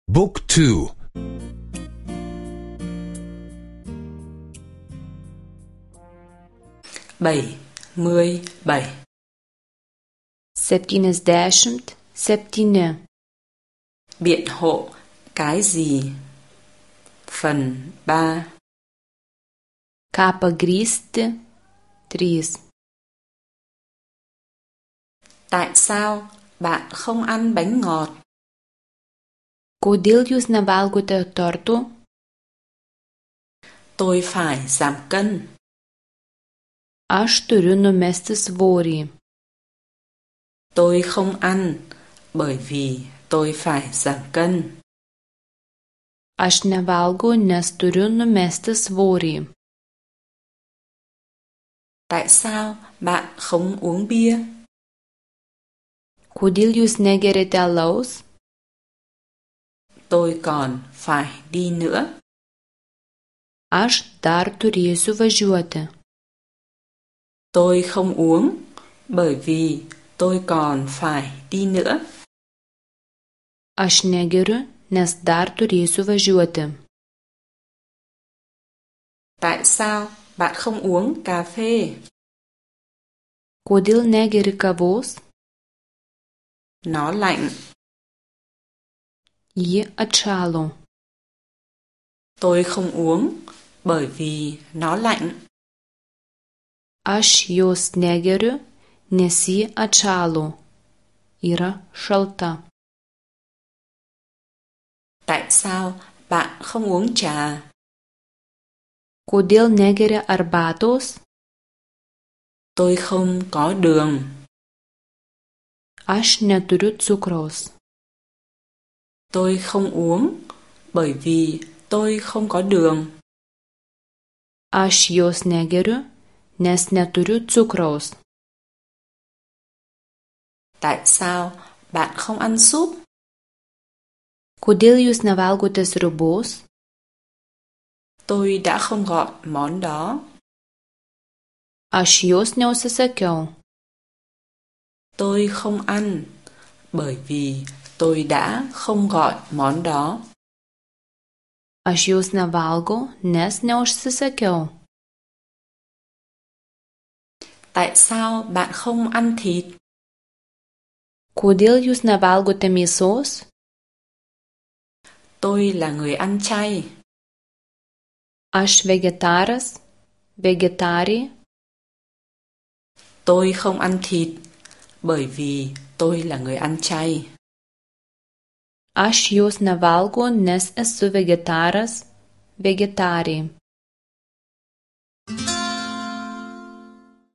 Book 2. 77. 77. Biện hộ cái gì? Phần 3. Ką pagrįsti 3. Tại sao bạn không ăn bánh ngọt? Kodėl jūs nevalgote tortų? Tôi phải giảm cân. Aš turiu numesti svorį. Tôi không ăn bởi vì tôi phải giảm cân. Aš nevalgau, nes turiu numesti svorį. Tại sao bạn không uống bia? Kodėl jūs negeriate alaus? Tôi còn phải đi nữa. Aš dar turėsiu važiuoti. Tôi không uống bởi vì tôi còn phải đi nữa. Aš negeriu, nes dar turėsiu važiuoti. Tại sao bạn không uống cà phê? Kodėl negeri kavos? Nó lạnh. Ji atšalo. Tôi không uống bởi vì nó lạnh. Aš jos negeriu, nes ji atšalo. Yra šalta. Tại sao bạn không uống trà? Kodėl negeri arbatos? Tôi không có đường. Aš neturiu cukraus. Tôi không uống bởi vì tôi không có đường. Aš jos negeriu, nes neturiu cukraus. Tại sao bạn không ăn súp? Kodėl jūs nevalgote sriubos? Tôi đã không gọi món đó. Aš jos neužsisakiau. Tôi không ăn bởi vì tôi đã không gọi món đó. Aš jos nevalgau, nes neužsisakiau. Tại sao bạn không ăn thịt? Kodėl jūs nevalgote mėsos? Tôi là người ăn chay. Aš vegetaras, vegetarė. Tôi không ăn thịt bởi vì tôi là người ăn chay. Aš jos nevalgau, nes esu vegetaras, vegetarė.